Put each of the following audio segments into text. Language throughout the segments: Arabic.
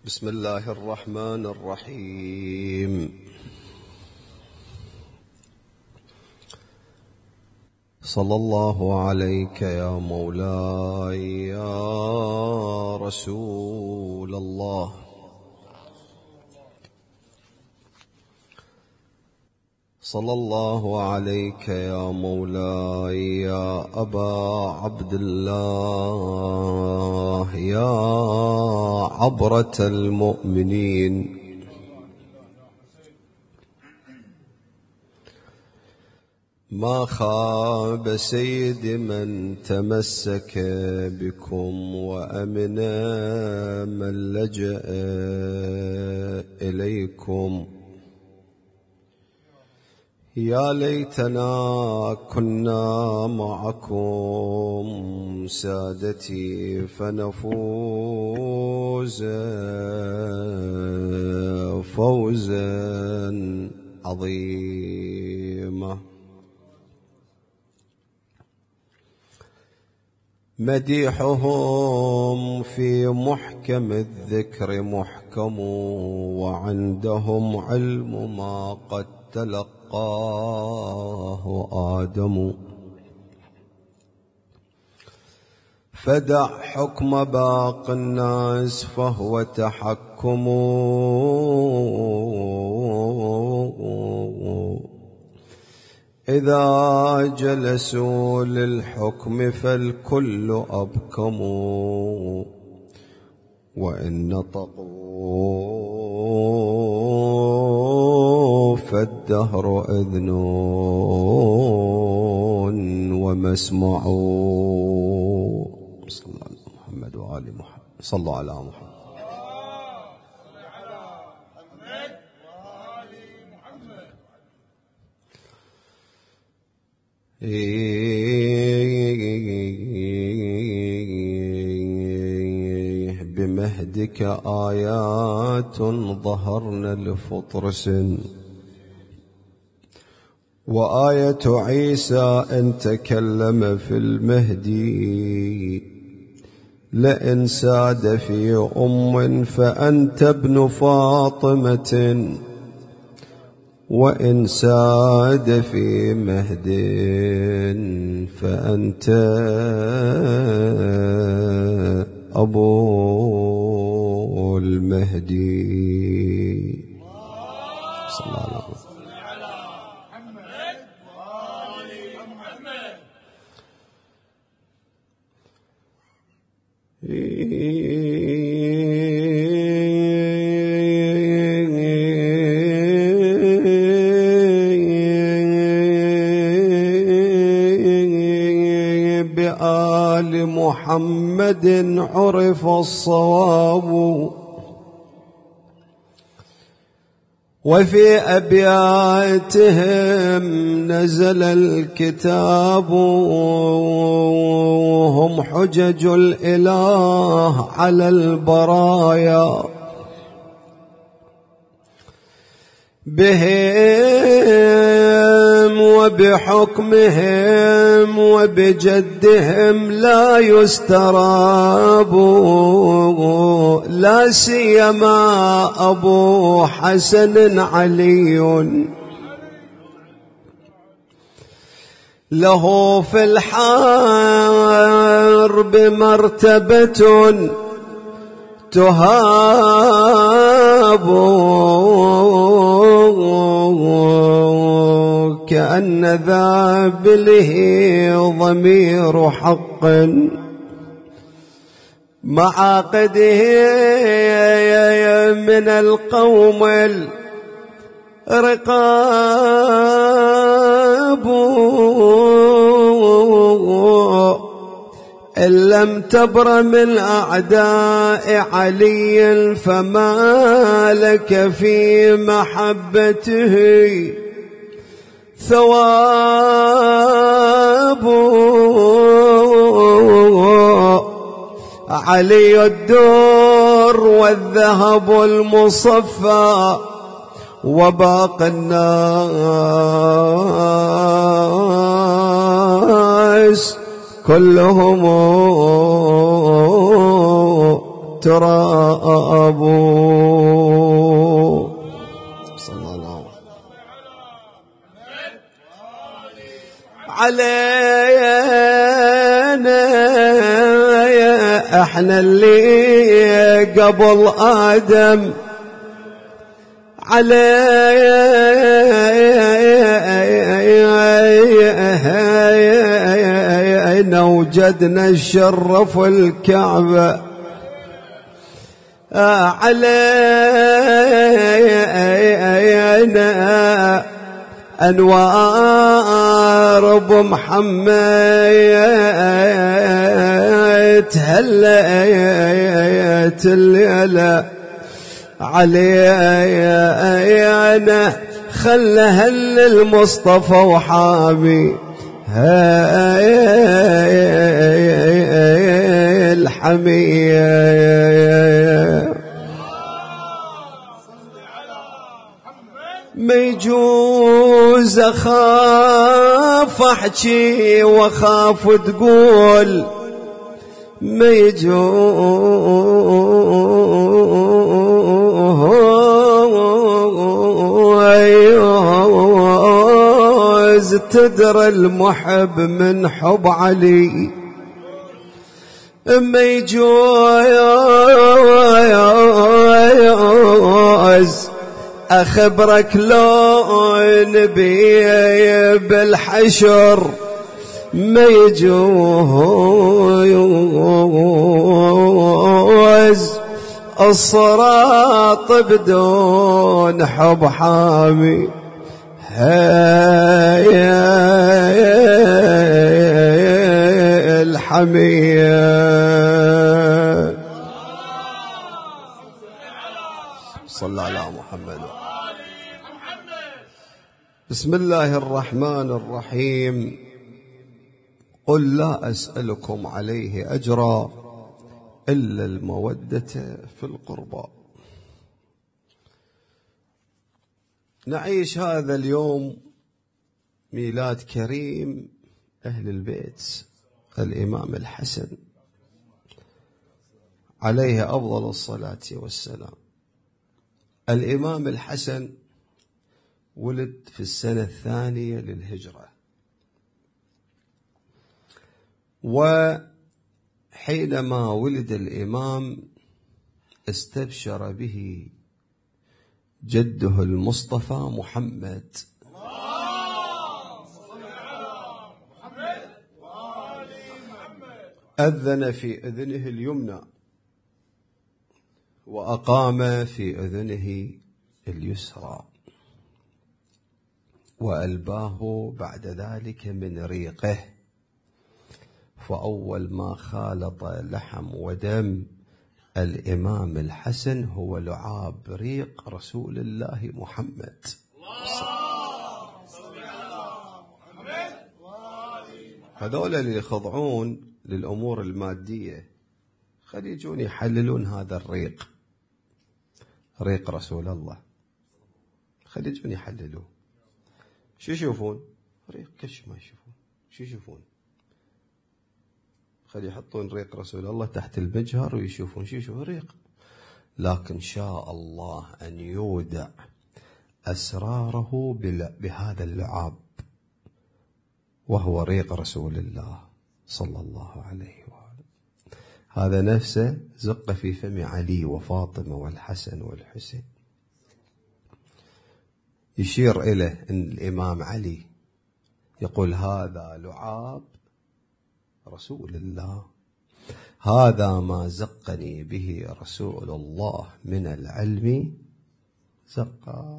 بسم الله الرحمن الرحيم. صلى الله عليك يا مولاي يا رسول الله. صلى الله عليك يا مولاي يا أبا عبد الله يا عبرة المؤمنين. ما خاب سيد من تمسك بكم وأمن من لجأ إليكم. يا ليتنا كنا معكم سادتي فنفوز فوزا عظيما. مديحهم في محكم الذكر محكم، وعندهم علم ما قد تلقاه آدم. فدع حكم باقي الناس فهو تحكم، إذا جلسوا للحكم فالكل أبكم، وإن نطقوا فالدهر إذن ومسمعوا. صلى الله على محمد وآل محمد. صلى على محمد. بمهدك آيات ظهرن لفطرس، وآية عيسى أن تكلم في المهدي. لئن ساد في فأنت ابن فاطمة، وإن ساد في مهد فأنت أبو المهدي. صلى الله عليه وسلم. بآل محمد عرف الصواب، وفي أبياتهم نزل الكتاب. هم حجج الإله على البرايا، بهم وبحكمهم وبجدهم لا يستراب. لا سيما أبو حسن علي، له في الحرب مرتبة تهاب، كأن ذا بله ضمير حق معاقده من القوم الرقاب. إن لم تبر من أعداء علي فما لك في محبته ثواب. علي الدر والذهب المصفى، وباقي الناس كلهم التراب. صلى الله علينا احنا اللي قبل آدم، علينا وجدنا الشرف الكعبة، علينا أنوار أبو محمد هليت الليلة، علينا خلى هل المصطفى وحامي الحمية. ما يجوز أخاف أحكي وأخاف تقول، ما يجوز تدرى المحب من حب علي، ما يجوز أخبرك لو نبي بالحشر، ما يجوز الصراط بدون حب حامي الحمية. صلى على محمد. بسم الله الرحمن الرحيم. قل لا أسألكم عليه أجرا إلا المودة في القربى. نعيش هذا اليوم ميلاد كريم أهل البيت الإمام الحسن عليه أفضل الصلاة والسلام. الإمام الحسن ولد في السنة الثانية للهجرة، وحينما ولد الإمام استبشر به جده المصطفى محمد، أذن في أذنه اليمنى وأقام في أذنه اليسرى، وألباه بعد ذلك من ريقه، فأول ما خالط لحم ودم الإمام الحسن هو لعاب ريق رسول الله محمد. هذول اللي يخضعون للأمور المادية خلي يجون يحللون هذا الريق، ريق رسول الله، خلي يجون يحللوه. شو يشوفون؟ ريق كش ما يشوفون. شو يشوفون؟ خلي يحطون ريق رسول الله تحت المجهر ويشوفون. شو يشوفون؟ ريق. لكن شاء الله أن يودع أسراره بهذا اللعاب، وهو ريق رسول الله صلى الله عليه وآله. هذا نفسه زق في فم علي وفاطمة والحسن والحسين. يشير إليه أن الإمام علي يقول هذا لعاب رسول الله، هذا ما زقني به رسول الله من العلم زقا.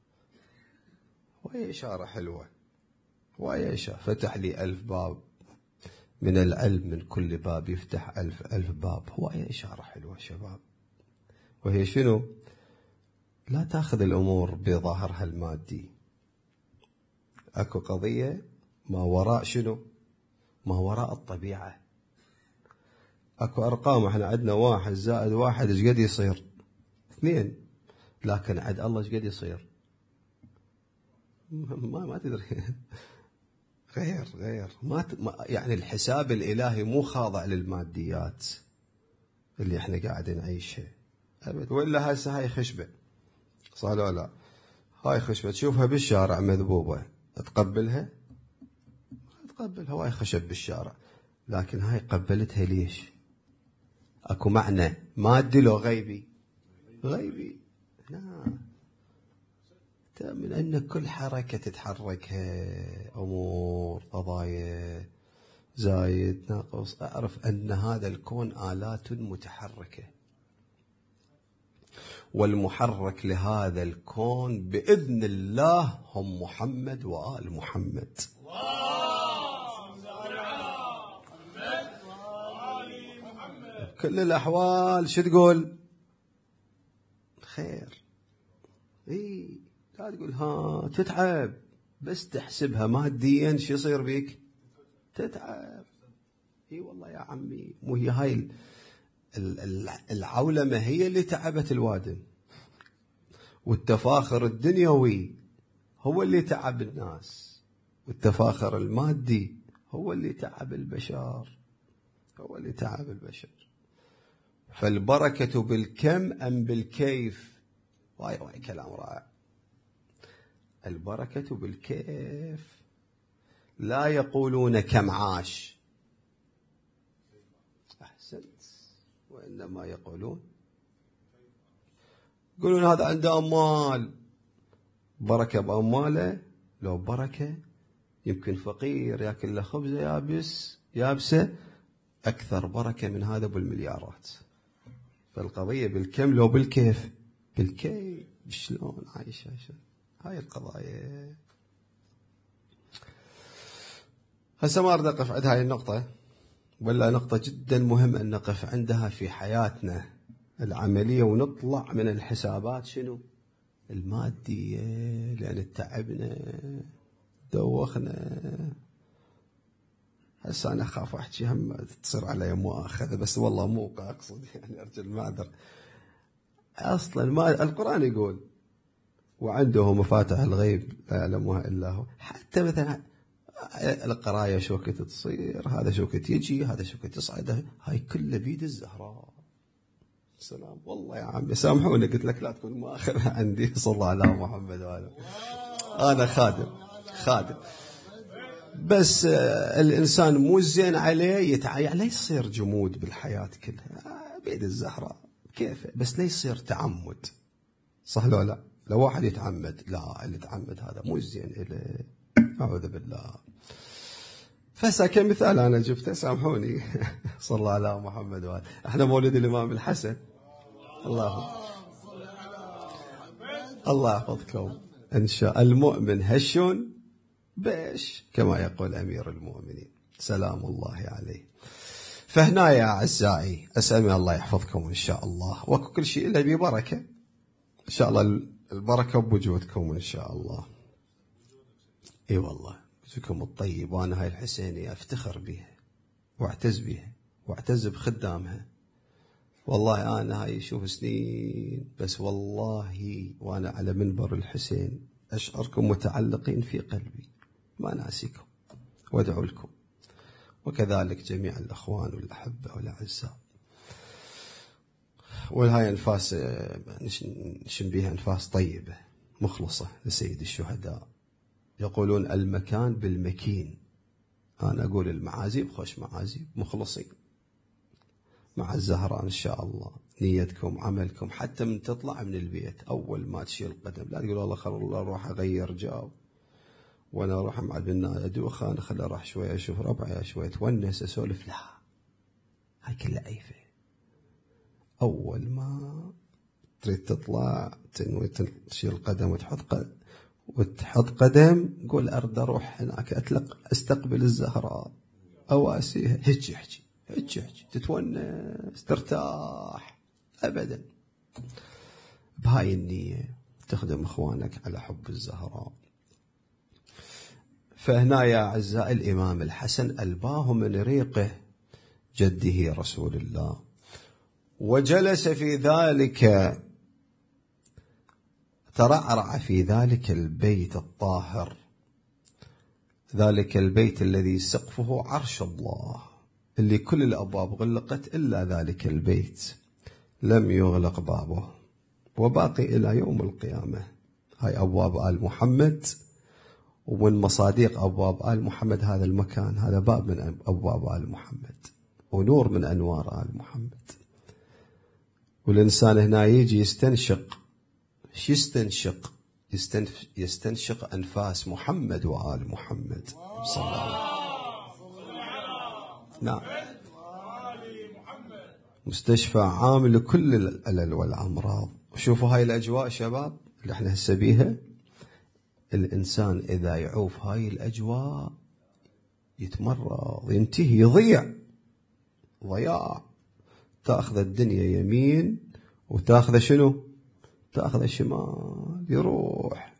وهي إشارة حلوة، وهي إشارة فتح لي 1000 باب من العلم، من كل باب يفتح 1000 باب. وهي إشارة حلوة شباب. وهي شنو؟ لا تأخذ الأمور بظاهرها المادي، أكو قضية ما وراء شنو؟ ما وراء الطبيعة. أكو أرقام، احنا عندنا 1 زائد 1 ايش قد يصير؟ 2، لكن عند الله ايش قد يصير؟ ما تدري. غير يعني الحساب الإلهي مو خاضع للماديات. اللي احنا قاعدين نعيشها أبد. وإلا هسه هاي خشبة، صح ولا لا؟ هاي خشبة تشوفها بالشارع مذبوبة، تقبلها؟ تقبلها. هواي خشب بالشارع، لكن هاي قبلتها ليش؟ اكو معنى مادي لو غيبي؟ غيبي. لا، من ان كل حركة تتحركها امور قضايا زايد ناقص، اعرف ان هذا الكون آلات متحركة، والمحرك لهذا الكون بإذن الله هم محمد وآل محمد. كل الأحوال شو تقول؟ خير. اي لا تقول ها تتعب، بس تحسبها ماديا شو يصير بيك؟ تتعب. اي والله يا عمي، مو هي هاي العولمة هي اللي تعبت الوادم، والتفاخر الدنيوي هو اللي تعب الناس، والتفاخر المادي هو اللي تعب البشر، هو اللي تعب البشر. فالبركة بالكم أم بالكيف؟ واي كلام رائع. البركة بالكيف. لا يقولون كم عاش، أحسنت، وإنما يقولون هذا عنده أموال، بركة بأمواله. لو بركة يمكن فقير يأكل له خبزة يابسة أكثر بركة من هذا بالمليارات. فالقضية بالكم لو بالكيف؟ بالكيف. شلون عايشة هاي القضايا. هسه ما أريد أقف عند هاي النقطة، ولا نقطة جدا مهم أن نقف عندها في حياتنا العملية، ونطلع من الحسابات شنو؟ المادية، لأن تعبنا دوخنا. هسه أنا أخاف أحكي هم تصير علي مؤاخذة، بس والله مو أقصد يعني أرجو المعذرة. أصلا ما القرآن يقول وعنده مفاتح الغيب لا يعلمها إلا هو. حتى مثلا القراية شو وقت تصير، هذا شو وقت يجي، هذا شو وقت يصعد، هاي كله بيد الزهراء. سلام والله يا عمي، سامحوني قلت لك لا تكون مؤاخذة عندي. صلى الله على محمد وآله. أنا خادم بس الإنسان مو زين عليه لا يصير جمود بالحياة كلها بيد الزهراء كيف، بس لا يصير تعمد، صح لو لا؟ لو واحد يتعمد، لا اللي يتعمد هذا مو زين إليه، أعوذ بالله. فسا كمثال أنا جبته، سامحوني. صلى الله على محمد وآله. احنا مولد الإمام الحسن، الله يحفظكم إن شاء. المؤمن هش بيش كما يقول أمير المؤمنين سلام الله عليه. فهنا يا أعزائي أسأل الله يحفظكم إن شاء الله، وكل شيء إلا ببركة إن شاء الله. البركة بوجودكم إن شاء الله. إي والله وجودكم الطيب، وأنا هاي الحسينية أفتخر بها واعتز بها واعتز بخدامها. والله أنا هاي شوف سنين، بس والله وأنا على منبر الحسين أشعركم متعلقين في قلبي، ما ناسيكم وادعو لكم، وكذلك جميع الأخوان والأحبة والأعزاء. وهاي أنفاس نشم بها أنفاس طيبة مخلصة لسيد الشهداء. يقولون المكان بالمكين، أنا أقول المعازيب خوش معازيب مخلصين مع الزهراء إن شاء الله. نيتكم عملكم حتى من تطلع من البيت أول ما تشيل القدم لا تقول والله خلوا الله أروح أغير جو، وأنا أروح مع البناء أدوخ، أنا خلي أروح شوية أشوف ربعي شوية تونس أسولف. لا، هاي كلها عيفة. أول ما تريد تطلع تنوي تشيل القدم وتحط قدم قول أرد أروح هناك أستقبل الزهراء أواسيها، هجي تتونس ترتاح أبدا. بهاي النية تخدم إخوانك على حب الزهراء. فهنا يا أعزائي الإمام الحسن ألباه من ريقه جده رسول الله، وجلس في ذلك، ترعرع في ذلك البيت الطاهر، ذلك البيت الذي سقفه عرش الله، اللي كل الأبواب غلقت إلا ذلك البيت لم يغلق بابه وباقي إلى يوم القيامة. هاي أبواب آل محمد، ومن مصاديق أبواب آل محمد هذا المكان، هذا باب من أبواب آل محمد ونور من أنوار آل محمد. والإنسان هنا يجي يستنشق، شو يستنشق؟ يستنشق أنفاس محمد وآل محمد صلى الله عليه وسلم. نعم، مستشفى عام لكل الألل والأمراض. وشوفوا هاي الأجواء شباب اللي احنا هسه بيها، الإنسان إذا يعوف هاي الأجواء يتمرض، ينتهي، يضيع ضياع. تأخذ الدنيا يمين وتأخذ شنو؟ تأخذ شمال، يروح.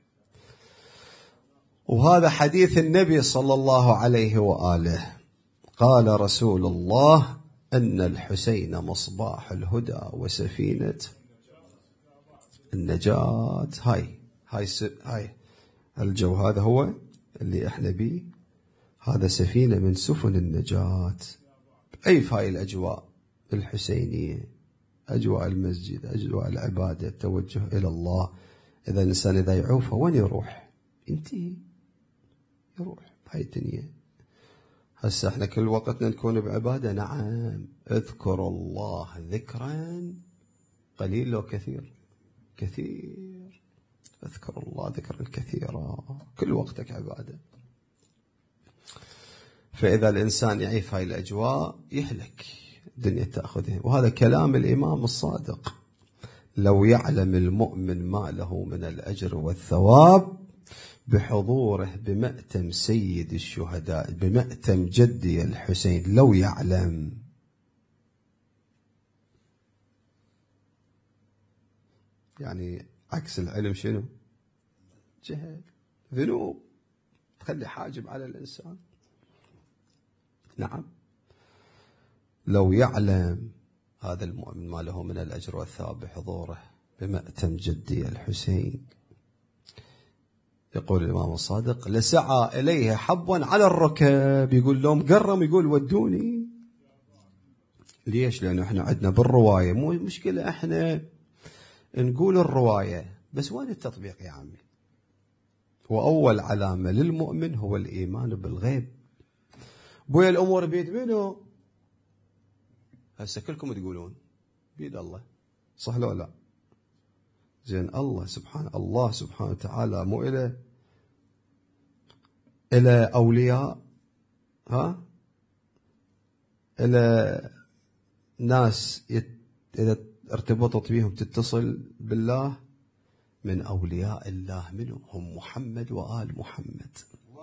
وهذا حديث النبي صلى الله عليه وآله. قال رسول الله أن الحسين مصباح الهدى وسفينة النجاة. هاي الجو هذا هو اللي احنا بيه، هذا سفينة من سفن النجاة. أي في هاي الأجواء الحسينية، أجواء المسجد، أجواء العبادة، التوجه إلى الله. إذا الإنسان إذا يعوفه وين يروح؟ ينتهي، يروح بهاي الدنيا. هسه احنا كل وقتنا نكون بعبادة. نعم، اذكر الله ذكرا قليل لو كثير، كثير. اذكر الله ذكرا كثيرا، كل وقتك عبادة. فإذا الإنسان يعيف هاي الأجواء يهلك، الدنيا تأخذه. وهذا كلام الإمام الصادق: لو يعلم المؤمن ما له من الأجر والثواب بحضوره بمأتم سيد الشهداء، بمأتم جدي الحسين، لو يعلم. يعني عكس العلم شنو؟ جهل، ذنوب تخلي حاجب على الإنسان. نعم، لو يعلم هذا المؤمن ما له من الأجر والثواب بحضوره بمأتم جدي الحسين. يقول الإمام الصادق: لسعى إليه حبوا على الركب. يقول لهم قرم، يقول ودوني. ليش؟ لأنه احنا عندنا بالرواية، مو مشكلة احنا نقول الرواية، بس وين التطبيق يا عمي؟ وأول علامة للمؤمن هو الإيمان بالغيب. بويا الأمور بيد منه؟ هسه كلكم تقولون بيد الله، صح لو لا؟ زين، الله سبحانه وتعالى مو إلى أولياء، إلى ناس إذا ارتبطت بهم تتصل بالله. من أولياء الله منهم هم محمد وآل محمد.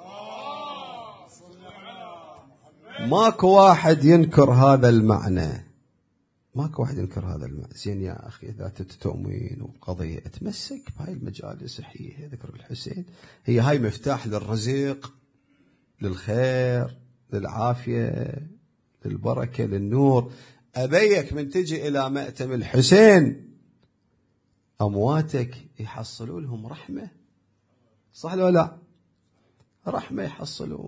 ماكو واحد ينكر هذا المعنى، ماكو واحد ينكر هذا المعنى. زين يا أخي، إذا تؤمن وقضية تمسك بهاي المجالس، هي ذكر الحسين، هي هاي مفتاح للرزق، للخير، للعافية، للبركة، للنور. أبيك من تجي إلى مأتم الحسين أمواتك يحصلوا لهم رحمة، صح لو لا؟ رحمة يحصلون.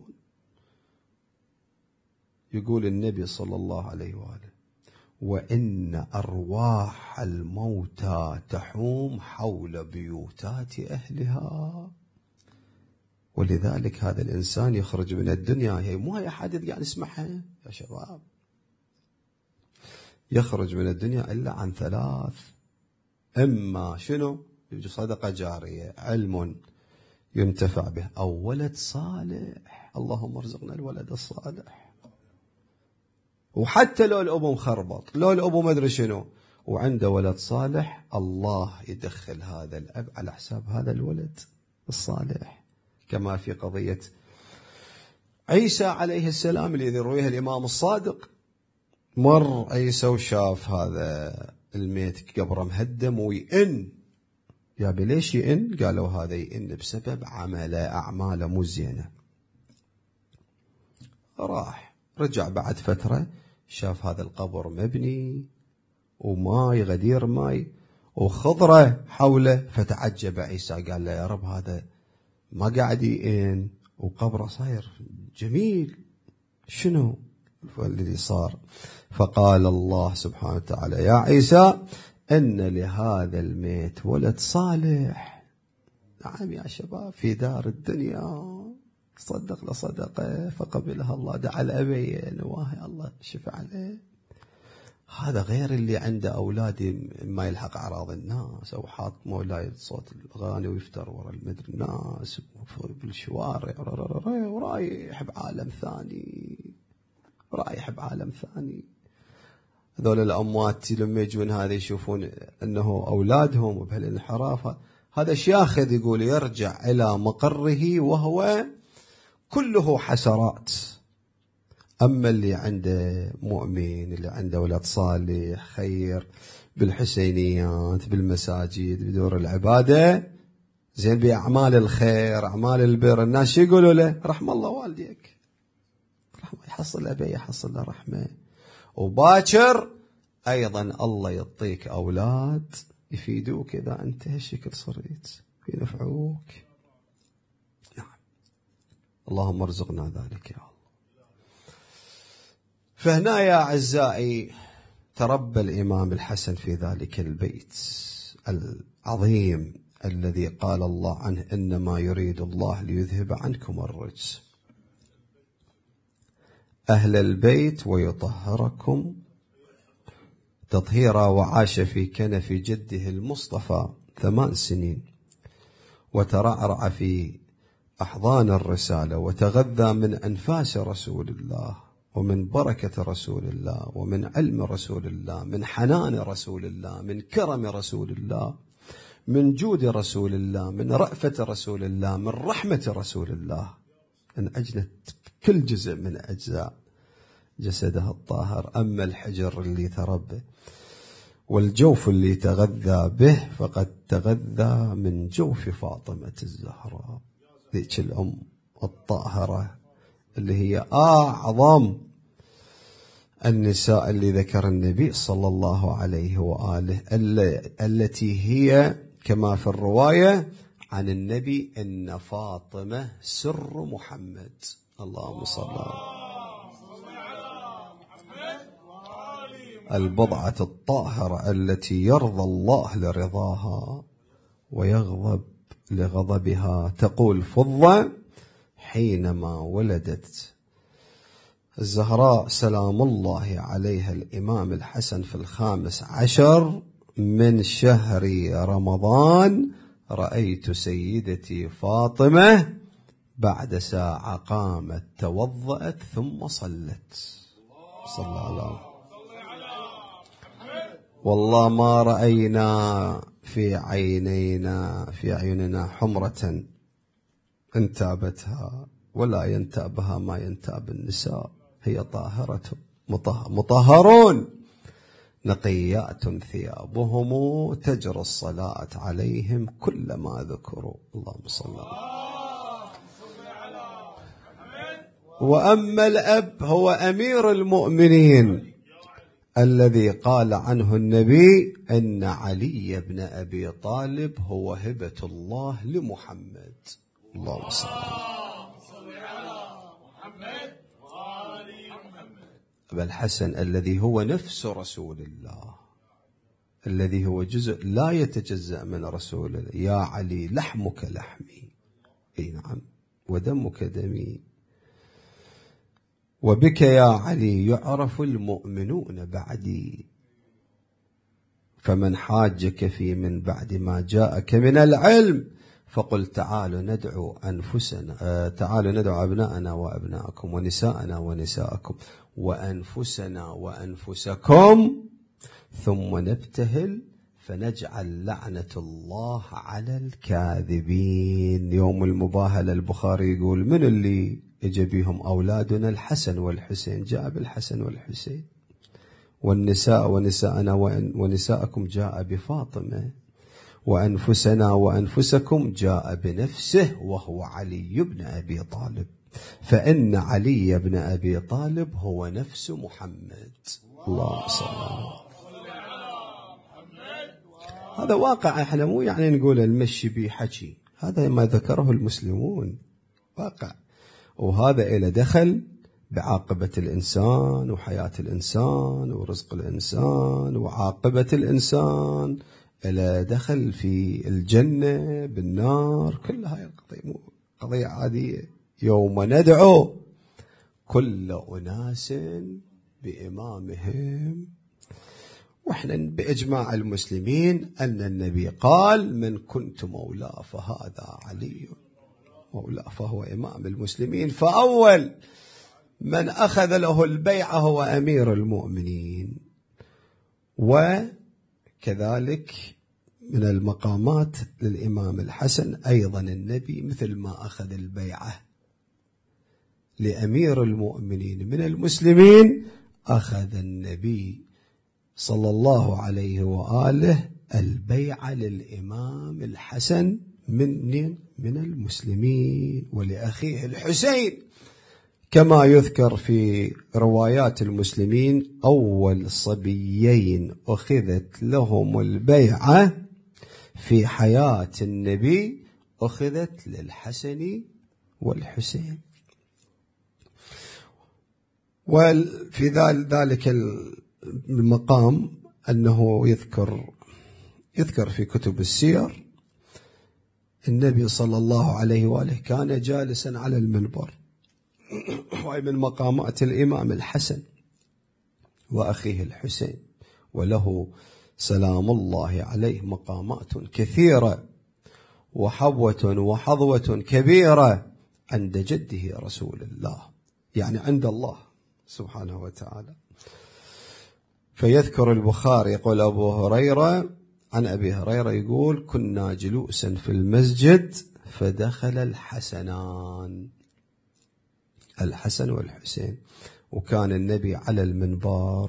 يقول النبي صلى الله عليه وآله: وإن أرواح الموتى تحوم حول بيوتات أهلها. ولذلك هذا الإنسان يخرج من الدنيا، هي مو هي حادث قاعد نسمعها يا شباب، يخرج من الدنيا إلا عن ثلاث: إما شنو؟ صدقة جارية، علم ينتفع به، أو ولد صالح. اللهم ارزقنا الولد الصالح. وحتى لو الأبو مخربط، لو الأبو ما أدري شنو، وعنده ولد صالح، الله يدخل هذا الأب على حساب هذا الولد الصالح. كما في قضية عيسى عليه السلام اللي يرويها الإمام الصادق. مر عيسى وشاف هذا الميت قبره مهدم ويئن. يا ليش يئن؟ قالوا هذا يئن بسبب أعماله مو زينة. راح رجع بعد فترة، شاف هذا القبر مبني وماي، غدير ماي وخضرة حوله، فتعجب عيسى، قال له: يا رب، هذا ما قاعد يئن وقبره صاير جميل، شنو؟ والذي صار. فقال الله سبحانه وتعالى يا عيسى إن لهذا الميت ولد صالح. نعم يا شباب، في دار الدنيا صدق لصدقه فقبلها الله، دعا الأبي نواهي الله شفع عليه. هذا غير اللي عنده أولادي ما يلحق أعراض الناس، أو حاط مولاي صوت الأغاني ويفتر ورا المدري الناس بالشوارع ورايح بعالم ثاني، رايح بعالم ثاني. هذول الأموات لما يجون هذا يشوفون أنه أولادهم وبهالانحراف، هذا شياخذ يقول يرجع إلى مقره وهو كله حسرات. أما اللي عنده مؤمن، اللي عنده ولد صالح خير بالحسينيات بالمساجد بدور العبادة زين بأعمال الخير أعمال البر، الناس يقولوا له رحم الله والديك، رحمة يحصل أبي يحصل له رحمة. وباكر أيضا الله يعطيك أولاد يفيدوك إذا أنت هالشكل صريت ينفعوك. نعم اللهم ارزقنا ذلك يا الله. فهنا يا أعزائي تربى الإمام الحسن في ذلك البيت العظيم الذي قال الله عنه إنما يريد الله ليذهب عنكم الرجس أهل البيت ويطهركم تطهيرا. وعاش في كنف جده المصطفى 8 سنين، وترعرع في أحضان الرسالة، وتغذى من أنفاس رسول الله ومن بركة رسول الله ومن علم رسول الله، من حنان رسول الله، من كرم رسول الله، من جود رسول الله، من رأفة رسول الله، من رحمة رسول الله، من أجل كل جزء من أجزاء جسده الطاهر. أما الحجر اللي تربى والجوف اللي تغذى به فقد تغذى من جوف فاطمة الزهراء، ذيك الأم الطاهرة اللي هي أعظم النساء اللي ذكر النبي صلى الله عليه وآله، التي هي كما في الرواية عن النبي إن فاطمة سر محمد. اللهم صل على البضعة الطاهرة التي يرضى الله لرضاها ويغضب لغضبها. تقول فضة حينما ولدت الزهراء سلام الله عليها الإمام الحسن في 15 من شهر رمضان، رأيت سيدتي فاطمة بعد ساعة قامت توضأت ثم صلت. صلى الله والله ما رأينا في عيننا حمرة انتابتها ولا ينتابها ما ينتاب النساء. هي طاهرة مطهرون نقيات ثيابهم تجري الصلاة عليهم كلما ذكروا. اللهم صل على. وأما الأب هو أمير المؤمنين الذي قال عنه النبي إن علي بن أبي طالب هو هبة الله لمحمد. اللهم صل على محمد وآل محمد. أبا الحسن الذي هو نفس رسول الله، الذي هو جزء لا يتجزأ من رسول الله. يا علي لحمك لحمي، أي نعم، ودمك دمي، وبك يا علي يعرف المؤمنون بعدي، فمن حاجك في من بعد ما جاءك من العلم فقل تعالوا ندعو أنفسنا، تعالوا ندعو أبناءنا وأبناءكم ونساءنا ونساءكم وأنفسنا وأنفسكم ثم نبتهل فنجعل لعنة الله على الكاذبين. يوم المباهلة البخاري يقول من اللي اجى بهم أولادنا الحسن والحسين، جاء بالحسن والحسين، والنساء ونساءنا ونساءكم جاء بفاطمة، وأنفسنا وأنفسكم جاء بنفسه وهو علي بن أبي طالب، فإن علي بن أبي طالب هو نفس محمد. اللهم صل على. هذا واقع، احنا مو يعني نقول المشي بي حكي، هذا ما ذكره المسلمون واقع، وهذا إلى دخل بعاقبة الإنسان وحياة الإنسان ورزق الإنسان وعاقبة الإنسان، إلى دخل في الجنة بالنار، كل هاي قضية عادية. يوم ندعو كل أناس بإمامهم. وإحنا بإجماع المسلمين أن النبي قال: من كنت مولاه فهذا علي مولاه، فهو إمام المسلمين، فأول من أخذ له البيعة هو أمير المؤمنين. وكذلك من المقامات للإمام الحسن أيضا النبي مثل ما أخذ البيعة لأمير المؤمنين من المسلمين، أخذ النبي صلى الله عليه وآله البيعة للإمام الحسن من المسلمين ولأخيه الحسين، كما يذكر في روايات المسلمين: أول صبيين أخذت لهم البيعة في حياة النبي أخذت للحسن والحسين. وفي ذلك المقام أنه يذكر في كتب السير النبي صلى الله عليه وآله كان جالسا على المنبر، وهي من مقامات الإمام الحسن وأخيه الحسين، وله سلام الله عليه مقامات كثيرة وحبوة وحظوة كبيرة عند جده رسول الله، يعني عند الله سبحانه وتعالى. فيذكر البخاري يقول أبو هريرة عن أبي هريرة يقول: كنا جلوسا في المسجد فدخل الحسنان، الحسن والحسين، وكان النبي على المنبر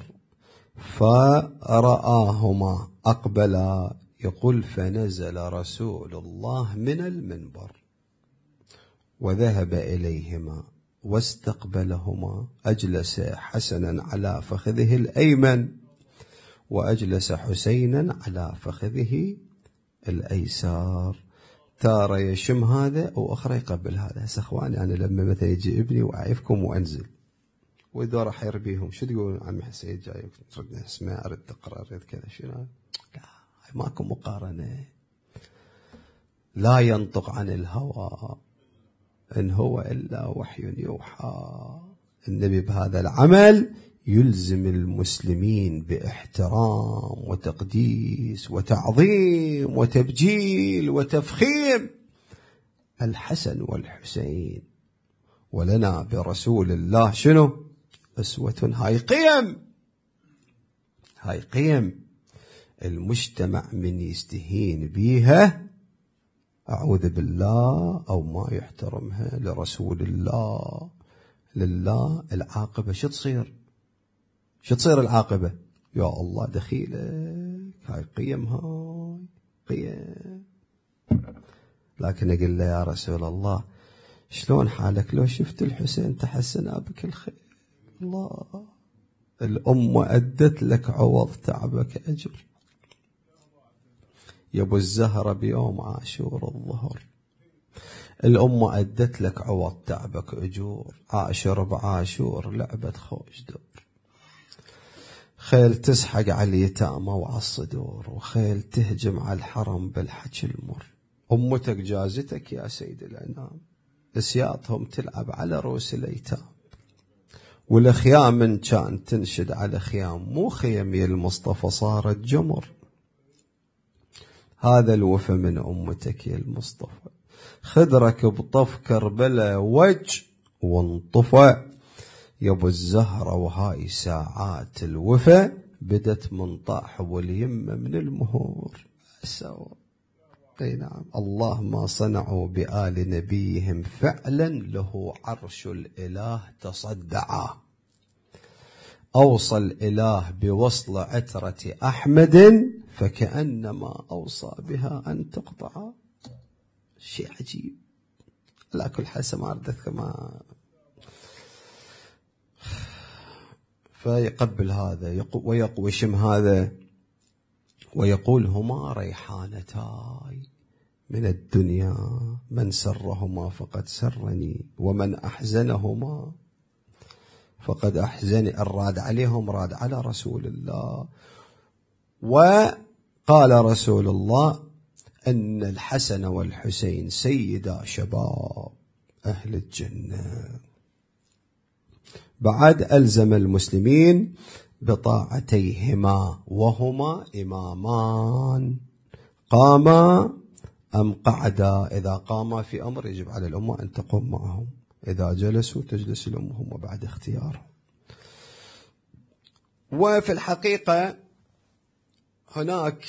فرآهما أقبلا، يقول: فنزل رسول الله من المنبر وذهب إليهما واستقبلهما، أجلس حسنا على فخذه الأيمن وأجلس حسينا على فخذه الأيسار، تارة يشم هذا وأخرى يقبل هذا. هسه أخواني أنا لما مثلا يجي ابني وأعيفكم وأنزل وإذا راح يربيهم، شو تقولون عمي حسين جاي ترد اسمه، أرد تقرأ أرد كذا، شنو؟ لا، ماكو مقارنة. لا ينطق عن الهوى إن هو إلا وحي يوحى. النبي بهذا العمل يلزم المسلمين باحترام وتقديس وتعظيم وتبجيل وتفخيم الحسن والحسين. ولنا برسول الله شنو؟ أسوة. هاي قيم المجتمع من يستهين بيها أعوذ بالله أو ما يحترمها لرسول الله لله، العاقبة شو تصير العاقبة؟ يا الله دخيلك. هاي قيم، هاي قيم. لكن أقول له: يا رسول الله شلون حالك؟ لو شفت الحسين تحسنا بك الخير. الله، الأمة أدت لك عوض تعبك أجر. يا أبو الزهرة بيوم عاشور الظهر، الأمة أدت لك عوض تعبك أجور. عاشر بعاشور لعبة خوش دور، خيل تسحق على اليتامى وعلى الصدور، وخيل تهجم على الحرم بالحكي المر. أمتك جازتك يا سيد الأنام، اسياطهم تلعب على رؤوس الأيتام، والخيام من كان تنشد على خيام، مو خيم يا المصطفى صارت جمر. هذا الوفا من أمتك يا المصطفى، خدرك بطف كربلاء وجه وانطفى. يا ابو الزهرة وهاي ساعات الوفا بدت من طاح واليمة من المهور سوا. اي نعم، الله ما صنعوا بآل نبيهم فعلا له عرش الإله تصدعا. أوصى الإله بوصل عترة أحمد فكأنما أوصى بها أن تقطع. شيء عجيب. لا كل حسن ما أردت ما فيقبل هذا ويشم هذا ويقول: هما ريحانتاي من الدنيا، من سرهما فقد سرني ومن أحزنهما فقد أحزن. الراد عليهم راد على رسول الله. وقال رسول الله أن الحسن والحسين سيدا شباب أهل الجنة. بعد ألزم المسلمين بطاعتيهما وهما إمامان قاما أم قعدا. إذا قاما في أمر يجب على الأمة أن تقوم معهم، إذا جلسوا تجلس الأمة هم بعد اختيارهم. وفي الحقيقة هناك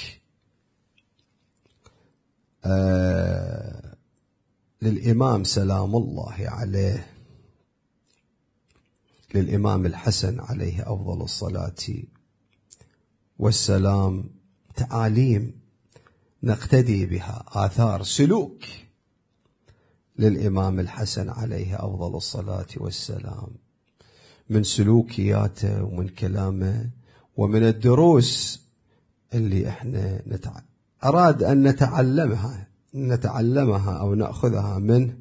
للإمام سلام الله عليه، للإمام الحسن عليه أفضل الصلاة والسلام، تعاليم نقتدي بها، آثار سلوك للإمام الحسن عليه أفضل الصلاة والسلام، من سلوكياته ومن كلامه ومن الدروس اللي احنا أراد أن نتعلمها أو نأخذها منه،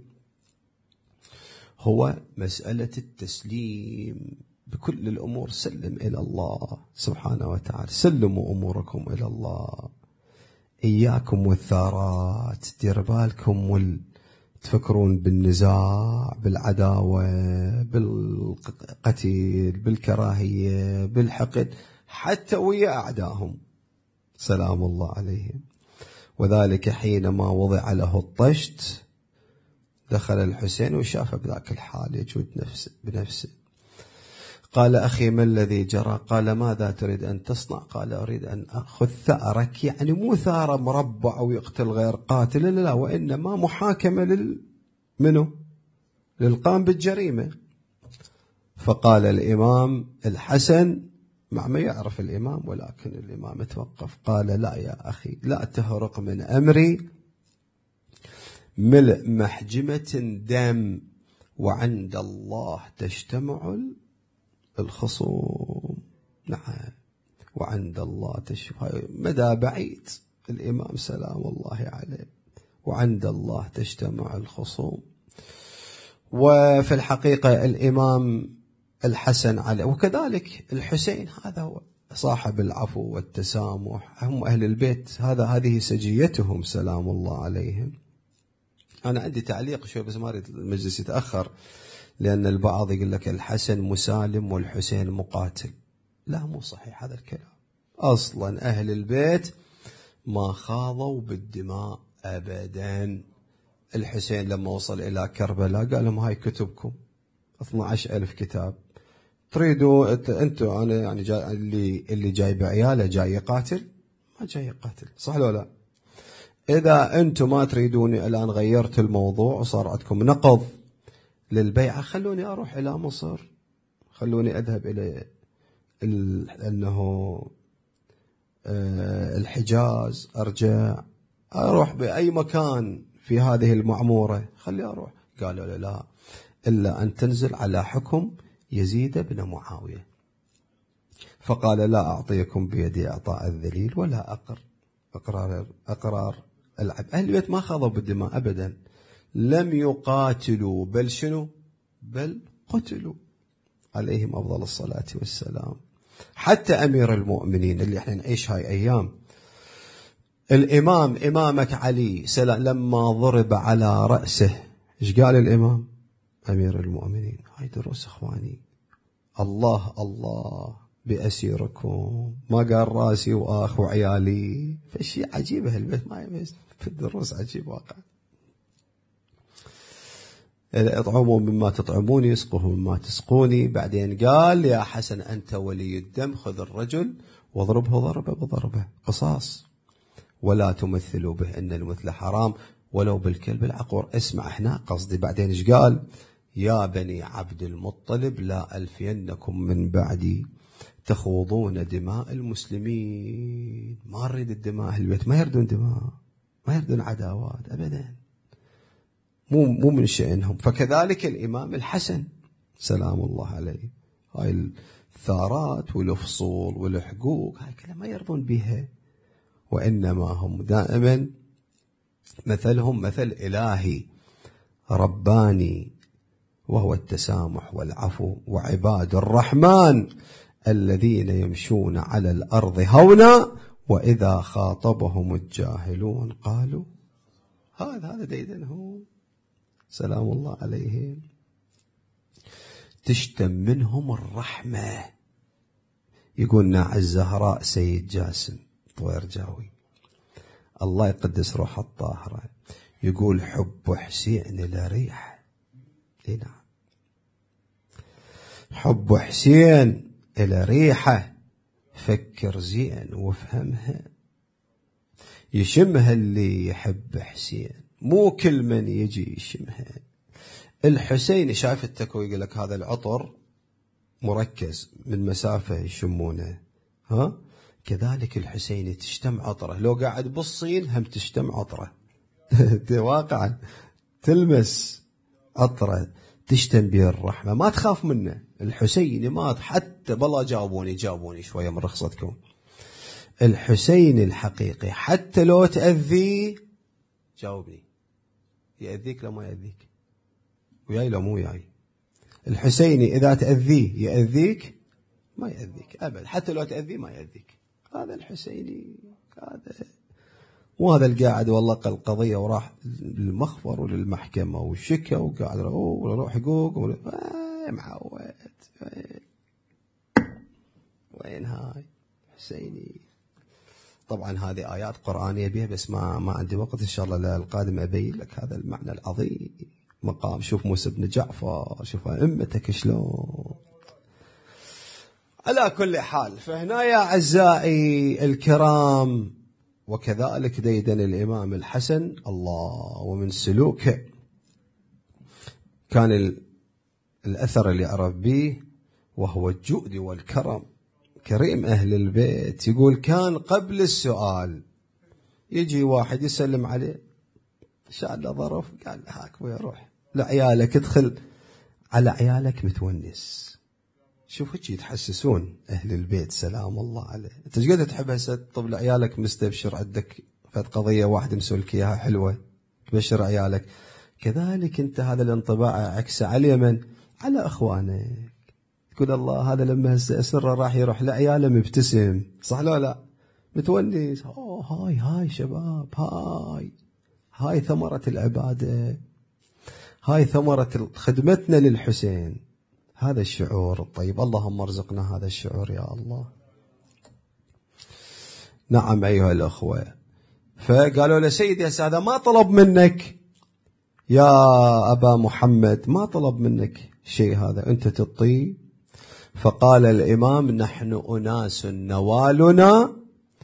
هو مسألة التسليم بكل الأمور. سلم إلى الله سبحانه وتعالى، سلموا أموركم إلى الله، إياكم والثارات، دير بالكم تفكرون بالنزاع، بالعداوة، بالقتل، بالكراهية، بالحقد، حتى ويا أعداهم سلام الله عليهم. وذلك حينما وضع له الطشت دخل الحسين وشاف بذاك الحال يجود بنفسه. قال أخي ما الذي جرى؟ قال ماذا تريد أن تصنع؟ قال أريد أن أخذ ثأرك، يعني مو ثأر مربع ويقتل غير قاتل، لا، وإنما محاكمة منه للقام بالجريمة. فقال الإمام الحسن مع ما يعرف الإمام، ولكن الإمام توقف، قال لا يا أخي لا تهرق من أمري ملء محجمة دم، وعند الله تجتمع الخصوم. نعم، وعند الله تجتمع، مدى بعيد الإمام سلام الله عليه، وعند الله تجتمع الخصوم. وفي الحقيقة الإمام الحسن عليه وكذلك الحسين هذا هو صاحب العفو والتسامح، هم أهل البيت، هذه سجيتهم سلام الله عليهم. أنا عندي تعليق شوي بس ما أريد المجلس يتأخر، لأن البعض يقول لك الحسن مسالم والحسين مقاتل. لا، مو صحيح هذا الكلام. أصلا أهل البيت ما خاضوا بالدماء أبدا. الحسين لما وصل إلى كربلاء قال لهم هاي كتبكم 12,000 كتاب، تريدوا أنتوا أنا يعني اللي جاي بعياله جاي يقاتل؟ ما جاي يقاتل، صح ولا لا؟ إذا أنتم ما تريدوني الآن غيرت الموضوع وصار عندكم نقض للبيعة، خلوني أروح إلى مصر، خلوني أذهب إلى أنه الحجاز، أرجع أروح بأي مكان في هذه المعمورة، خلي أروح. قالوا لا إلا أن تنزل على حكم يزيد بن معاوية. فقال لا أعطيكم بيدي إعطاء الذليل ولا أقرار العبد. أهل البيت ما خاضوا بالدماء أبدا، لم يقاتلوا، بل شنو؟ بل قتلوا عليهم أفضل الصلاة والسلام. حتى أمير المؤمنين اللي احنا نعيش هاي أيام، الإمام إمامك علي لما ضرب على رأسه إيش قال الإمام؟ أمير المؤمنين. هاي دروس إخواني، الله الله بأسيركم، ما قال راسي وآخ وعيالي. فالشيء عجيب هالبيت، ما يبيش في الدروس عجيب واقع. اطعموا مما تطعموني، اسقوا مما تسقوني. بعدين قال يا حسن أنت ولي الدم، خذ الرجل واضربه ضربة بضربة، قصاص، ولا تمثلوا به إن المثل حرام ولو بالكلب العقور. اسمع هنا قصدي. بعدين ايش قال؟ يا بني عبد المطلب لا ألفينكم من بعدي تخوضون دماء المسلمين. ما نريد الدماء، أهل البيت ما يردون دماء، ما يردون عداوات أبدا، مو من شأنهم. فكذلك الإمام الحسن سلام الله عليه، هاي الثارات والفصول والحقوق هاي كلها ما يرضون بها، وإنما هم دائما مثلهم مثل إلهي رباني وهو التسامح والعفو. وعباد الرحمن الذين يمشون على الأرض هونا وإذا خاطبهم الجاهلون قالوا. هذا ديدن هو سلام الله عليهم. تشتم منهم الرحمة. يقول ناع الزهراء سيد جاسم طويرجاوي الله يقدس روح الطاهرة، يقول حب حسين لريحة. نعم، حب حسين إلى ريحة، فكر زين وافهمها. يشمها اللي يحب حسين، مو كل من يجي يشمها. الحسين شايف التكو يقول لك هذا العطر مركز من مسافة يشمونه، ها كذلك الحسيني تشتم عطره، لو قاعد بالصين هم تشتم عطره واقعا تلمس عطره تشتم به الرحمة، ما تخاف منه. الحسيني ما حتى بالله جاوبوني شوية من رخصتكم. الحسيني الحقيقي حتى لو تأذيه، جاوبني، يأذيك لو ما يأذيك؟ وياي لو مو وياي؟ الحسيني إذا تأذيه يأذيك؟ ما يأذيك أبدا، حتى لو تأذيه ما يأذيك. هذا الحسيني، هذا وهذا القاعد والله القضية وراح للمخفر وللمحكمة والشكا وقاعد وروح حقوق معود. وين هاي حسيني؟ طبعا هذه آيات قرآنية بها، بس ما عندي وقت. إن شاء الله القادم أبين لك هذا المعنى العظيم مقام. شوف موسى بن جعفر، شوف أئمتك شلون. على كل حال، فهنا يا أعزائي الكرام، وكذلك ديدن الإمام الحسن الله ومن سلوكه كان الأثر اللي عرف به وهو الجود والكرم، كريم أهل البيت. يقول كان قبل السؤال يجي واحد يسلم عليه، شال له ظرف، قال له هاك ويا روح لعيالك، ادخل على عيالك متونس. شوفوا شي يتحسسون أهل البيت سلام الله عليه. أنت ايش قد تحب هسه طب لعيالك مستبشر، عندك فد قضية واحدة مسولك إياها حلوة تبشر عيالك. كذلك أنت هذا الانطباع عكس على اليمن على أخوانك. تقول الله هذا لما هسه أسره راح يروح لعياله مبتسم، صح لا لا؟ متونس. هاي شباب، هاي ثمرة العبادة، هاي ثمرة خدمتنا للحسين. هذا الشعور الطيب، اللهم ارزقنا هذا الشعور يا الله. نعم أيها الأخوة، فقالوا له سيدي هذا ما طلب منك يا أبا محمد، ما طلب منك شيء، هذا أنت تطيب. فقال الإمام نحن أناس نوالنا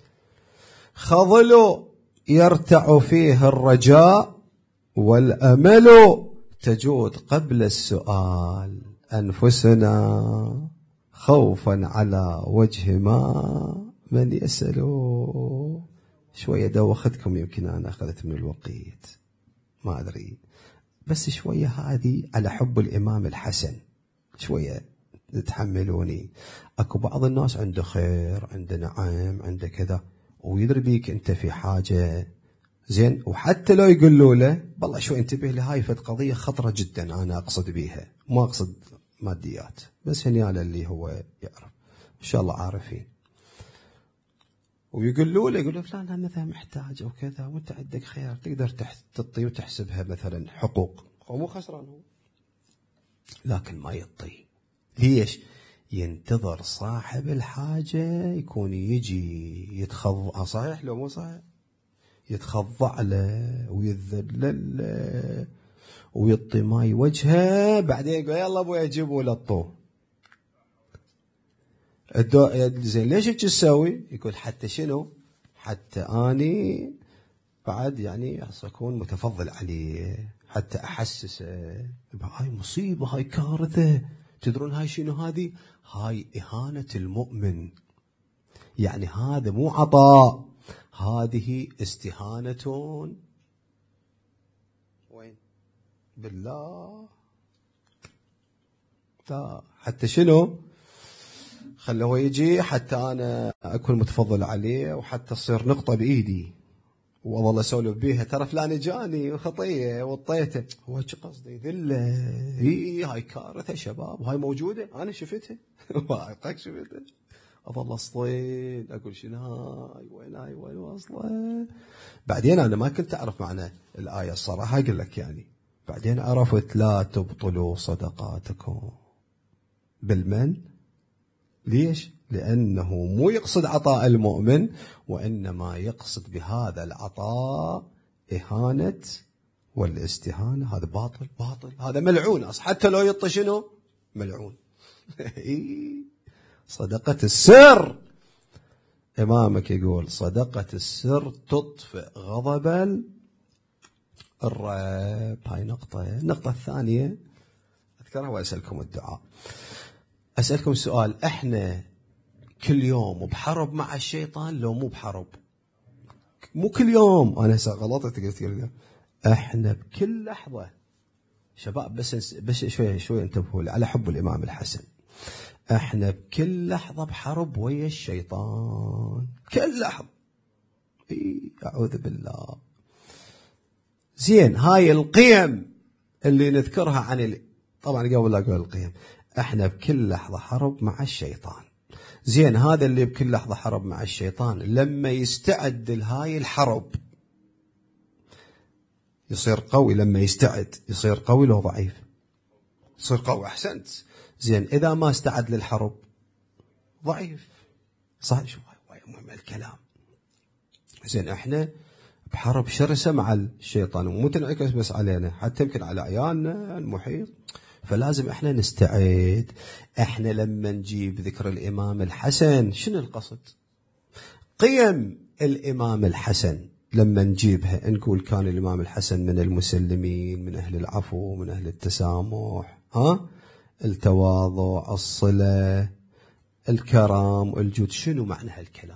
خضل يرتع فيه الرجاء والأمل تجود قبل السؤال، أنفسنا خوفا على وجه ما من يسألوا. شوية دوختكم، يمكن أنا أخذت من الوقت ما أدري، بس شوية هذه على حب الإمام الحسن، شوية تتحملوني. أكو بعض الناس عنده خير، عنده نعم، عنده كذا، ويدري بيك أنت في حاجة زين، وحتى لو يقولوا له بالله شو انتبه لهاي فد قضية خطرة جدا أنا أقصد بيها، ما أقصد ماديات، بس هنياله اللي هو يعرف إن شاء الله عارفين. ويقولوا له يقولوا فلان أنا مثلا محتاج أو كذا، وأنت عندك خير تقدر تعطي وتحسبها مثلا حقوق، ومو خسران هو، لكن ما يعطي. ليش؟ ينتظر صاحب الحاجة يكون يجي يتخضع، صحيح لو مو صحيح؟ يتخضع له ويذلل له ويطي ماي وجهه، بعدين يقول يلا ابوي اجيبه للطو. زين ليش هيك تسوي؟ يقول حتى شنو؟ حتى اني بعد يعني اكون متفضل عليه، حتى احسسه هاي مصيبه، هاي كارثه. تدرون هاي شنو هذه؟ هاي اهانه المؤمن، يعني هذا مو عطاء، هذه استهانة وين بالله. حتى شنو؟ خلوه يجي حتى أنا أكون متفضل عليه، وحتى تصير نقطة بإيدي، وظل اسولف بيها، ترى فلان جاني خطيه وطيته، هو ايش قصدي ذله؟ هاي كارثه شباب، هاي موجوده انا شفتها. واقعك شفتها. اظل اصطين اقول شنو هاي وين واصله. بعدين انا ما كنت اعرف معنى الايه الصراحه، اقول لك يعني بعدين عرفت لا تبطلوا صدقاتكم بالمن. ليش؟ لأنه مو يقصد عطاء المؤمن، وإنما يقصد بهذا العطاء إهانة والاستهانة. هذا باطل، هذا ملعون حتى لو يطي شنو ملعون. صدقة السر، إمامك يقول صدقة السر تطفئ غضب الرب. هاي نقطة. النقطة الثانية أذكرها وأسألكم الدعاء. أسألكم سؤال، إحنا كل يوم بحرب مع الشيطان لو مو بحرب؟ مو كل يوم، أنا هسه غلطت قلت إحنا بكل لحظة. شباب بس شوي انتبهوا على حب الإمام الحسن. إحنا بكل لحظة بحرب ويا الشيطان، كل لحظة. أعوذ بالله. زين، هاي القيم اللي نذكرها عن طبعا قبل لا أقول القيم، إحنا بكل لحظة حرب مع الشيطان. زين، هذا اللي بكل لحظة حرب مع الشيطان لما يستعد لهاي الحرب يصير قوي. لما يستعد يصير قوي لو ضعيف؟ يصير قوي. أحسنت. زين، إذا ما استعد للحرب ضعيف. صح؟ شو مهم الكلام. زين، إحنا بحرب شرسة مع الشيطان، ومو تنعكس بس علينا، حتى يمكن على عيالنا المحيط. فلازم احنا نستعد. احنا لما نجيب ذكر الامام الحسن شنو القصد؟ قيم الامام الحسن لما نجيبها نقول كان الامام الحسن من المسلمين، من اهل العفو، من اهل التسامح، التواضع، الصلة، الكرم، الجود. شنو معنى هالكلام؟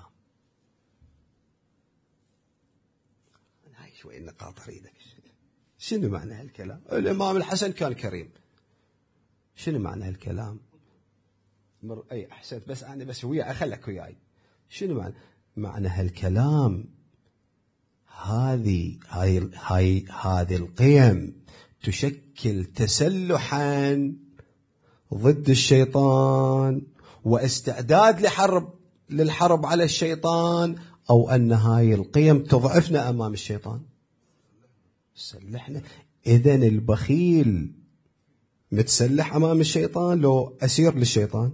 هاي شوي النقاط اريدك. شنو معنى هالكلام؟ الامام الحسن كان كريم. شنو معنى هالكلام؟ اي احسنت. بس انا بس ويا اخلك وياي. شنو معنى هالكلام؟ هذه القيم تشكل تسلحا ضد الشيطان واستعداد للحرب على الشيطان، او ان هاي القيم تضعفنا امام الشيطان، تسلحنا. اذن البخيل متسلح امام الشيطان لو اسير للشيطان.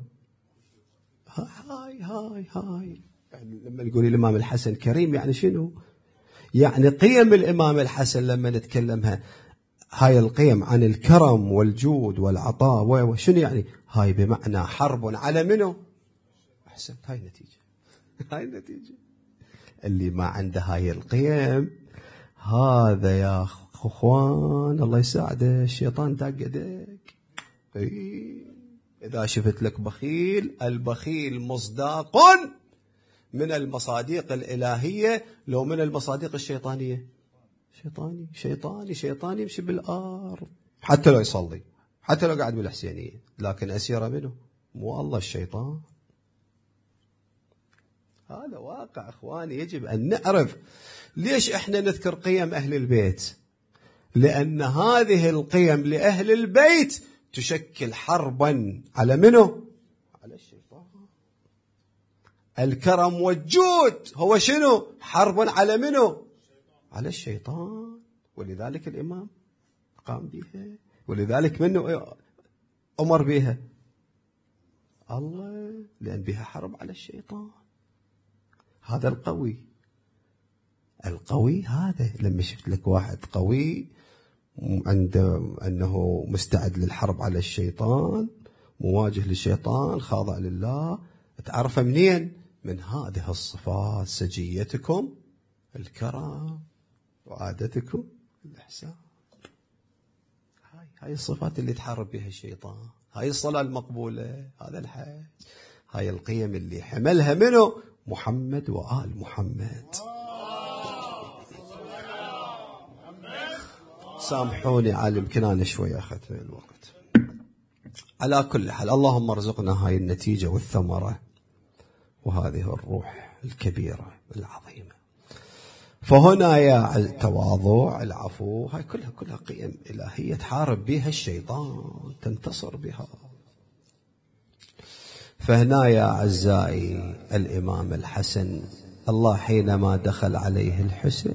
هاي يعني لما نقول الامام الحسن كريم يعني شنو؟ يعني قيم الامام الحسن لما نتكلمها، هاي القيم عن الكرم والجود والعطاء شنو يعني؟ هاي بمعنى حرب على منو؟ احسنت. هاي النتيجة. اللي ما عنده هاي القيم هذا يا اخوان الله يساعده الشيطان داق يدك. إذا شفت لك بخيل، البخيل مصداق من المصادق الإلهية لو من المصادق الشيطانية. شيطاني يمشي بالأرض حتى لو يصلي، حتى لو قاعد بالحسينية، لكن أسير منه مو الله، الشيطان. هذا واقع أخواني. يجب أن نعرف ليش إحنا نذكر قيم أهل البيت، لأن هذه القيم لأهل البيت تشكل حربا على منه؟ على الشيطان. الكرم والجود هو شنو؟ حرب على منه؟ على الشيطان. ولذلك الإمام قام بها، ولذلك منه أمر بها الله، لأن بها حرب على الشيطان. هذا القوي هذا. لما شفت لك واحد قوي عنده أنه مستعد للحرب على الشيطان، مواجه للشيطان، خاضع لله، تعرفه منين؟ من هذه الصفات: سجيتكم، الكرم، وعادتكم الإحسان. هاي الصفات اللي تحارب بها الشيطان. هاي الصلاة المقبولة، هذا الحج، هاي القيم اللي حملها منه محمد وآل محمد. سامحوني على يمكن أنا شوي أخذت من الوقت. على كل حال، اللهم ارزقنا هاي النتيجة والثمرة وهذه الروح الكبيرة العظيمة. فهنا يا التواضع، العفو، هاي كلها قيم إلهية تحارب بها الشيطان، تنتصر بها. فهنا يا أعزائي الإمام الحسن، الله حينما دخل عليه الحسن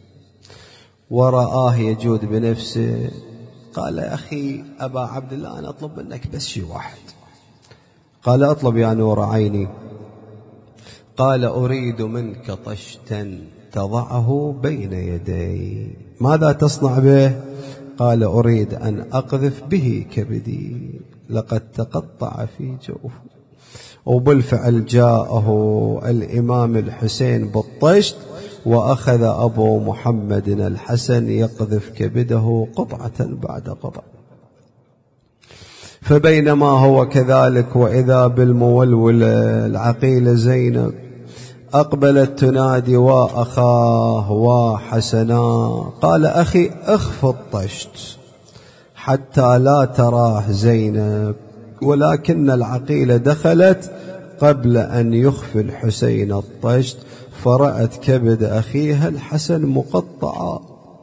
ورآه يجود بنفسه قال: يا أخي أبا عبد الله، أنا أطلب منك بس شيء واحد. قال: أطلب يا نور عيني. قال: أريد منك طشتا تضعه بين يدي. ماذا تصنع به؟ قال: أريد أن أقذف به كبدي، لقد تقطع في جوفه. وبالفعل جاءه الإمام الحسين بالطشت، وأخذ أبو محمد الحسن يقذف كبده قطعة بعد قطعة. فبينما هو كذلك وإذا بالمولولة العقيلة زينب أقبلت تنادي: وأخاه وحسنا. قال: أخي اخف الطشت حتى لا تراه زينب. ولكن العقيلة دخلت قبل أن يخفي الحسين الطشت، فرأت كبد أخيها الحسن مقطعا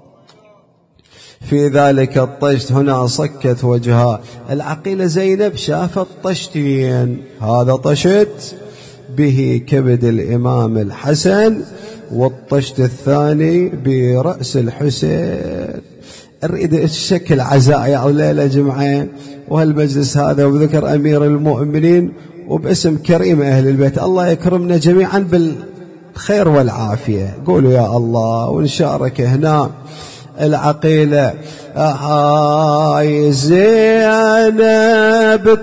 في ذلك الطشت. هنا صكت وجهها. العقيلة زينب شافت طشتين، هذا طشت به كبد الإمام الحسن، والطشت الثاني برأس الحسين. أريد الشكل عزاء يا ليلة جمعة وهالمجلس هذا وبذكر أمير المؤمنين وباسم كريم أهل البيت، الله يكرمنا جميعا بالخير والعافية. قولوا يا الله ونشارك هنا العقيلة: هاي زينب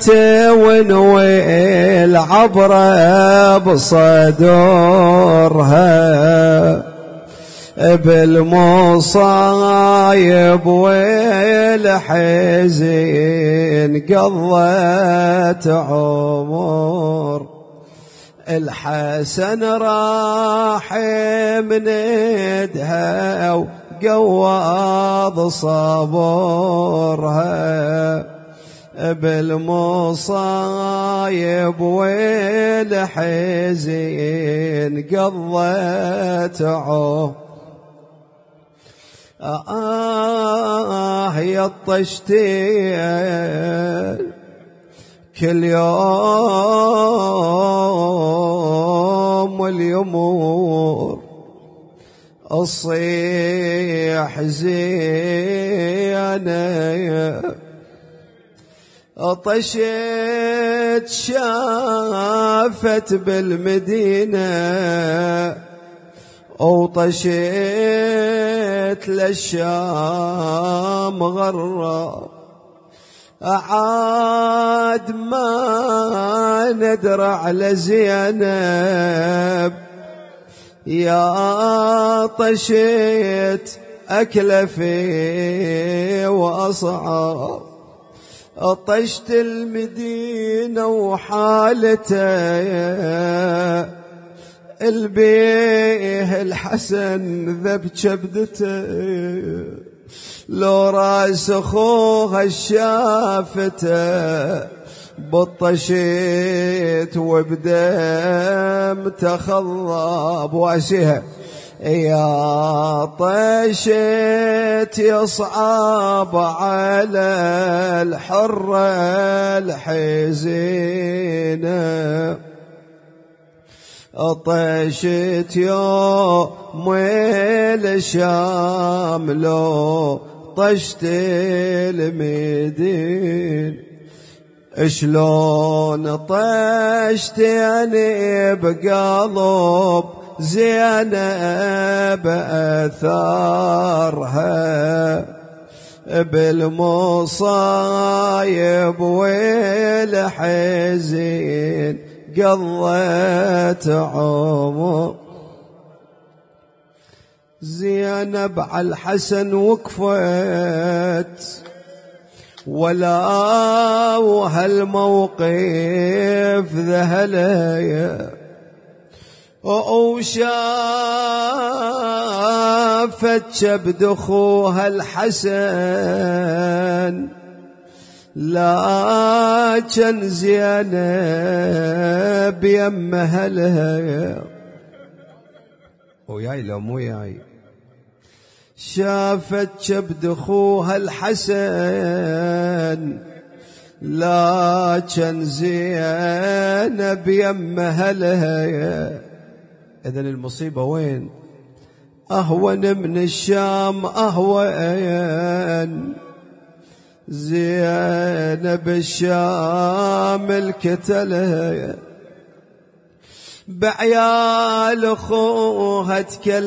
تونوي العبرة بصدورها، بالمصايب والحزين قضت عمر. الحسن راح من يدها وقواض صبرها، بالمصايب والحزين قضت عمر. يا الطشتين كل يوم واليمور الصيح زينة، طشت شافت بالمدينة، وطشت للشام غرة، عاد ما ندر على زينب، يا طشت أكلفي وأصعب. طشت المدينة وحالته، البيه الحسن ذب كبدته، لو راس اخوها الشافته، بطشت وبدم تخضب واسها. يا طشت يصعب على الحرة الحزينة، طشت يوم الشام لو طشت المدين، شلون طشت يعني بقلب زينب أثارها، بالمصايب والحزين قضت عمر. زينب على الحسن وقفت ولا وهالموقف ذهلها، وشافت شبد اخوها الحسن، لكن زينب يمها لها، وياي لو مو ياي. شافت كبد اخوها الحسن لكن زينب يمها لها. إذن المصيبة وين؟ أهون من الشام أهون. زينب الشام الكتلها بعيال أخوها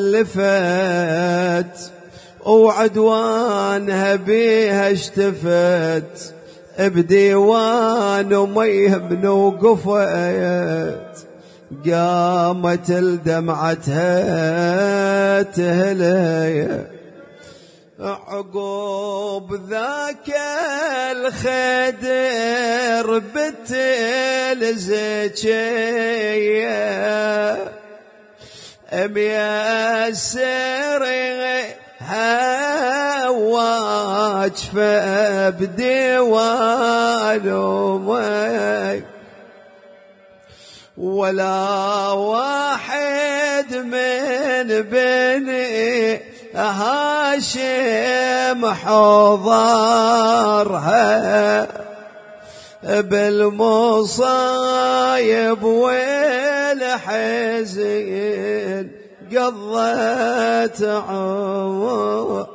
تكلفت وعدوانها بيها اشتفت بديوان وميه من وقفت قامت الدمعتها تهلي. عقوب ذاك الخدر بتلزكيه ميسر هواج فبديوان ولا واحد من بني هاشم حضرها بالمصايب والحزن قضت عمر.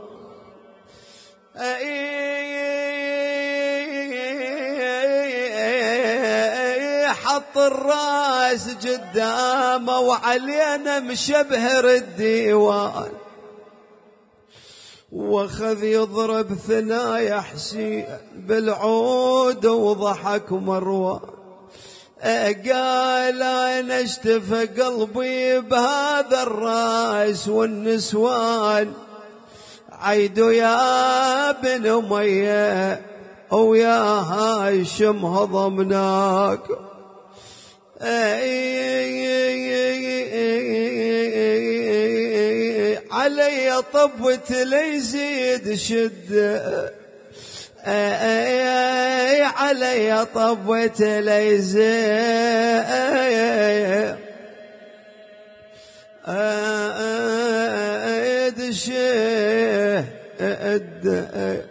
حط الراس قدامه وعلينا مشبهر الديوان واخذ يضرب ثنايا حسين بالعود وضحك مروان. قال انا اشتفى قلبي بهذا الراس والنسوان عيدوا يا بن أمية ويا هاشم هضمناك. علي طبت ليزيد شدة علي طبت ليزيد شد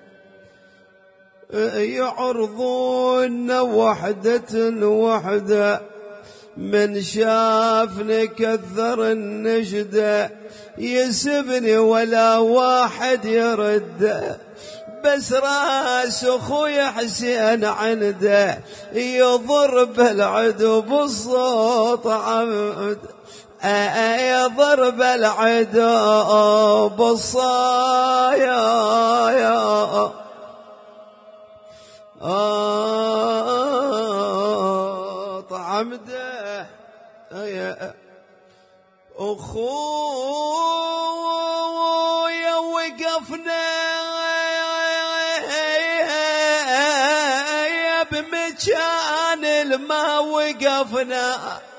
يعرضون وحدة وحدة من شافني كثر النجدة يسبني ولا واحد يرد بس راس اخوي حسين عنده يضرب العدو بالصوت عمد يضرب العدو بالصايا عمده أخويا وقفنا بمكان الما وقفنا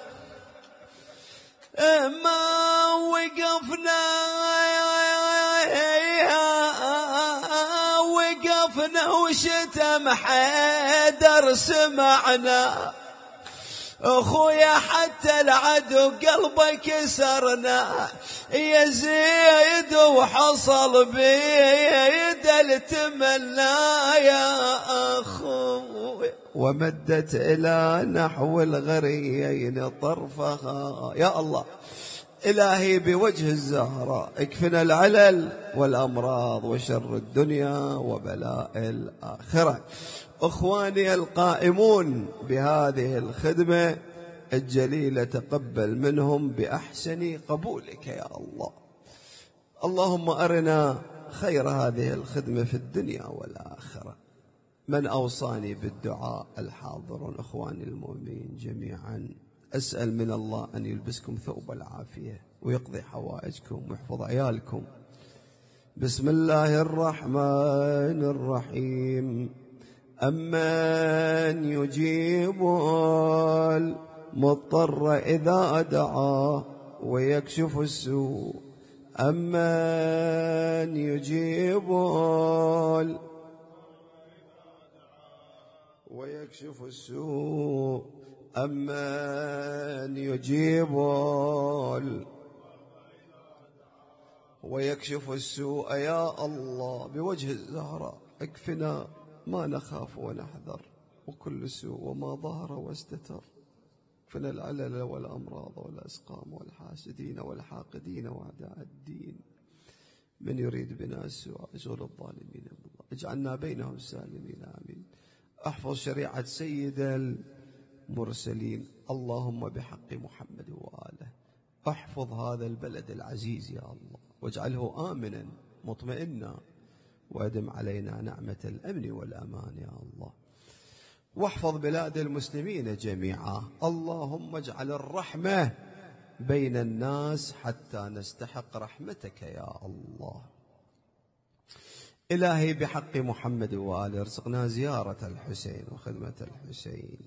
وقفنا وشتم حيدر سمعنا أخويا حتى العدو قلبه كسرنا يا زيد وحصل بيد التمنى يا أخوي ومدت إلى نحو الغريين طرفها. يا الله إلهي بوجه الزهراء اكفنا العلل والأمراض وشر الدنيا وبلاء الآخرة. أخواني القائمون بهذه الخدمة الجليلة تقبل منهم بأحسن قبولك يا الله. اللهم أرنا خير هذه الخدمة في الدنيا والآخرة. من أوصاني بالدعاء الحاضرون أخواني المؤمنين جميعا أسأل من الله أن يلبسكم ثوب العافية ويقضي حوائجكم ويحفظ عيالكم. بسم الله الرحمن الرحيم. أمن يجيب المضطر إذا دعا ويكشف السوء. أمن يجيب ويكشف السوء. أمن يجيب ويكشف السوء يا الله بوجه الزهراء. اكفنا ما نخاف ونحذر وكل سوء وما ظهر واستتر. اكفنا العلل والأمراض والأسقام والحاسدين والحاقدين وأعداء الدين. من يريد بنا السوء اجعل الظالمين بالله. اجعلنا بينهم سالمين آمين. احفظ شريعة سيد المرسلين اللهم بحق محمد وآله. احفظ هذا البلد العزيز يا الله واجعله آمنا مطمئنا وادم علينا نعمة الأمن والأمان يا الله. واحفظ بلاد المسلمين جميعا اللهم اجعل الرحمة بين الناس حتى نستحق رحمتك يا الله. إلهي بحق محمد وآله ارزقنا زيارة الحسين وخدمة الحسين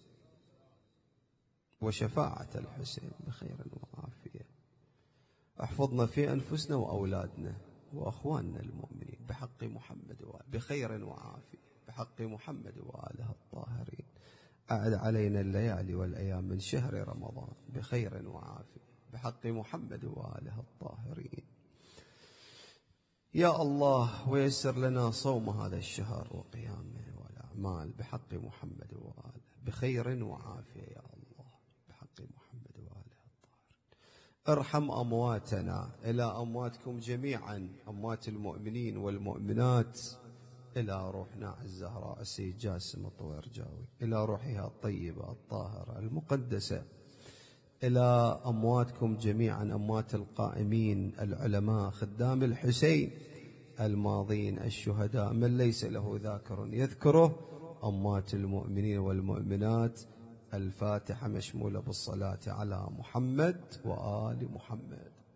وشفاعة الحسين بخير وعافية. احفظنا في أنفسنا وأولادنا وأخواننا المؤمنين بحق محمد وآله بخير وعافية بحق محمد وآله الطاهرين. أعد علينا الليالي والأيام من شهر رمضان بخير وعافية بحق محمد وآله الطاهرين يا الله. ويسر لنا صوم هذا الشهر وقيامه والأعمال بحق محمد وآله بخير وعافية يا الله بحق محمد وآله الطاهرين. ارحم أمواتنا إلى أمواتكم جميعا أموات المؤمنين والمؤمنات إلى روحنا الزهراء السيد جاسم الطويرجاوي إلى روحها الطيبة الطاهرة المقدسة. إلى أمواتكم جميعا أموات القائمين العلماء خدام الحسين الماضين الشهداء من ليس له ذاكر يذكره. أموات المؤمنين والمؤمنات. الفاتحة مشمولة بالصلاة على محمد وآل محمد.